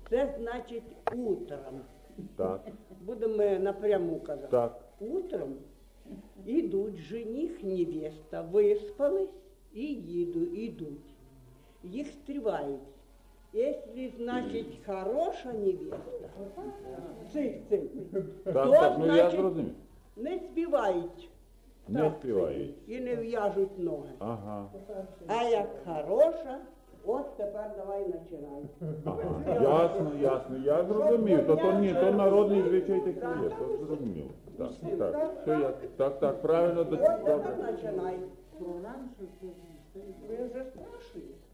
Це значить утром. Так, Будемо напряму казати. так. Утром ідуть жених, невеста, виспались і йдуть. Їх стрівають. Якщо, значить, хороша невеста, Так, то, так, ну я значить, зрозумів. не співають. Не Так, співають. І не в'яжуть ноги. Ага. А як хороша, от тепер давай починай. Ага. Ясно, ясно. Я зрозумів. То ні, то народний звичай такий є. То зрозумів. Так, так. Все як. Так, правильно. От Добре. тепер починай. Ви вже спрашуєте.